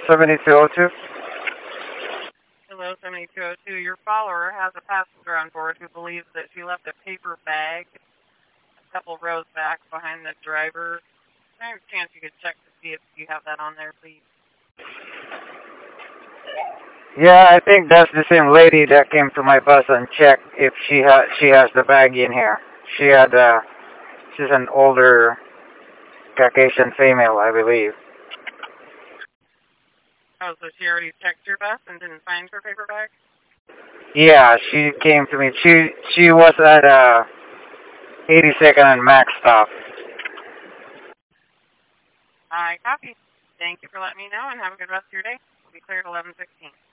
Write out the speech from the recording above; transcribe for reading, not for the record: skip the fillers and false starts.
7202. Hello, 7202. Your follower has a passenger on board who believes that she left a paper bag a couple rows back behind the driver. Is there any chance you could check to see if you have that on there, please? Yeah, I think that's the same lady that came to my bus and checked if she has the bag in here. She's an older Caucasian female, I believe. Oh, so she already checked your bus and didn't find her paper bag? Yeah, she came to me. She was at 82nd and Max stop. I copy. Thank you for letting me know, and have a good rest of your day. We'll be clear at 11:16.